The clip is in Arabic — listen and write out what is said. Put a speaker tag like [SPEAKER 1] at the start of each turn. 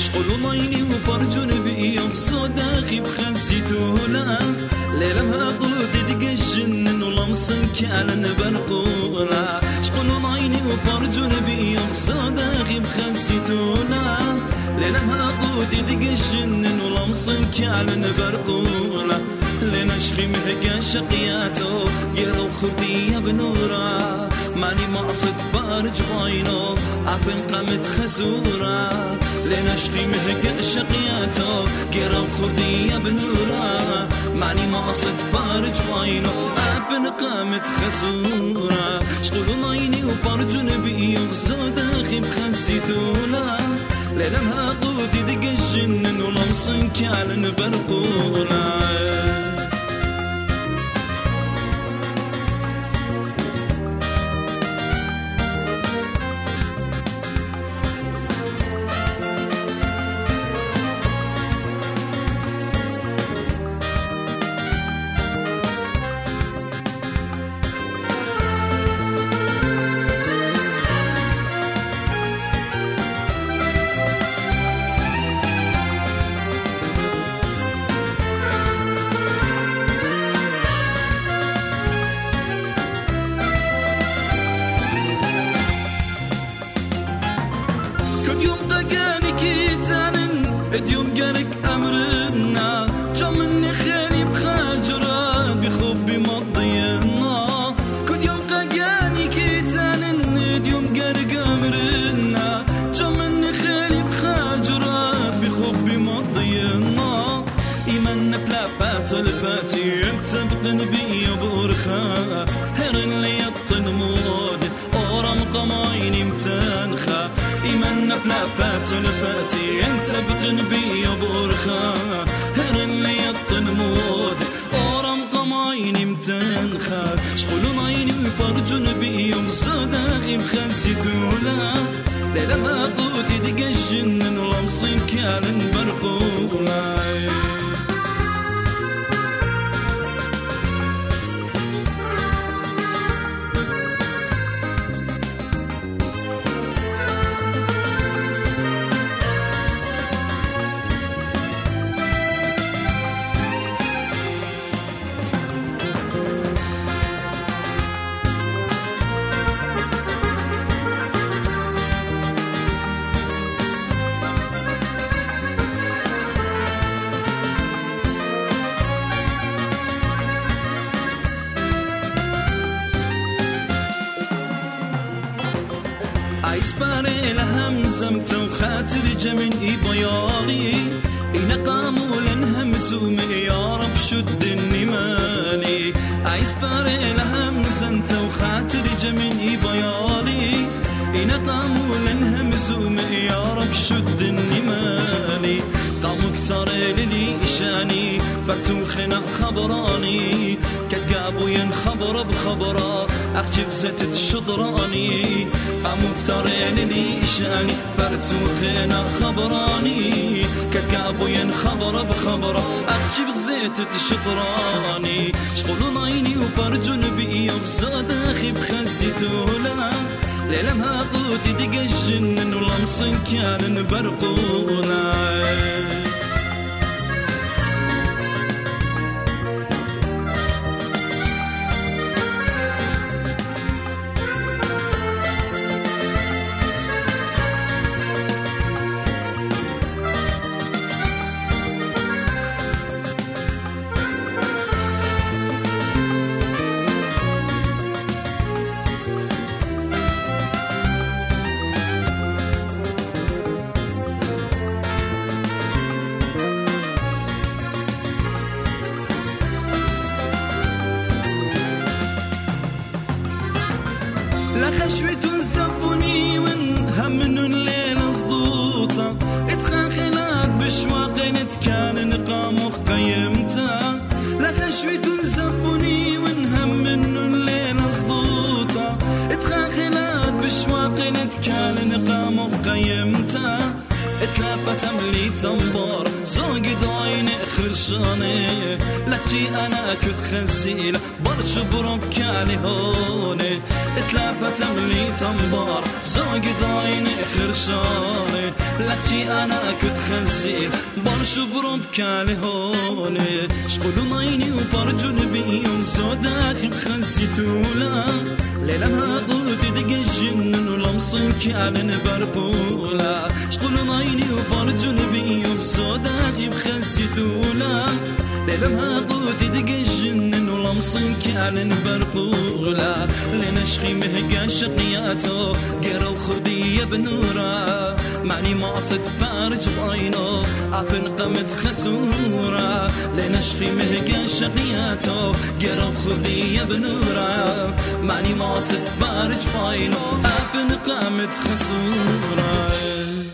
[SPEAKER 1] شقول ضيني وبرجون بيوم صداخي بخزيتولا ليلمها قود دقجن ولمسن كالن برقولا شقول ضيني وبرجون بيوم صداخي بخزيتولا ليلمها قود دقجن ولمسن كالن برقولا لنشخي مهجا شقياتو يرو خبي يا بنورا ماني مقصد بارج باينو عبن قامت خسورة لنشخي مهجا شقياتو يرو خبي يا بنورا ماني مقصد بارج باينو عبن قامت خسورة شغل نايني وبرجون بيوك زوداخي بخزيتولا ليلمها قودي دق الجنن ولمصن كالن برقولا اليوم جالك أمرنا جمني خالي بخاجرات بخوف بمضينا كل يوم قاقاني كيتان اليوم جالك أمرنا جمني خالي بخاجرات بخوف بمضينا إيماننا بلا بات الباتي انت بقن بي بورخا هرن لي يطن مود أورام قمايني متنخا إيماننا بلا بات الباتي انت بقن بي بورخا هرن لي يطن مود أورام قمايني متنخا شغل نايني وبرجون بي يوم صداقي مخزيتولا ليلما قوتي دق الجنن ولمصين كالن برقولا عيسباري لهمزمت وخاطر جمن بياضي إن قاموا لنهمزوا يا رب شد النماني عيسباري لهمزمت وخاطر جمن بياضي إن قاموا لنهمزوا يا رب شد النماني قاموا كتار للي إشاني برتو خنا خبراني كتقابوا ينخبر بخبرا أخجب زتت شطراني قاموا كتار للي إشاني برتو خنا خبراني كتقابوا ينخبر بخبرا أخجب زتت شطراني شغل نايني وبرجون بي وزاداخي بخزيتولا ليلمها قوتي دق الجنن ولمصن كالن برقولا خشوة زبوني من هم الليل صدوطة اتخاخلات بشواق نتكان نقام قيمتا لا خشوة زبوني من هم الليل صدوطة اتخاخلات بشواق نتكان نقام قيمتا اتلابت املي تنبار زوقي داين خرشاني لحجي انا كنت خزيل برش بربك علي هوني اتلابت املي تنبار زوقي داين خرشاني لخشي أنا كنت خزير برشو برب كالي هون شقول عيني وبرجو نبيهم سوداخي بخزيتولا ليلها ضوت دق الجنن ولمصن كالن بربولا شقول عيني وبرجو نبيهم سوداخي بخزيتولا ليلها ضوت دق الجنن ولمصن كالن بربولا لنشخي مهقا شقياته قرو خدية بنورا معني مقصد بارج بعينه عفن قمت خسورة لنشخي مهقا شقياته قرب خذية بنورة معني مقصد بارج بعينه عفن قمت خسورة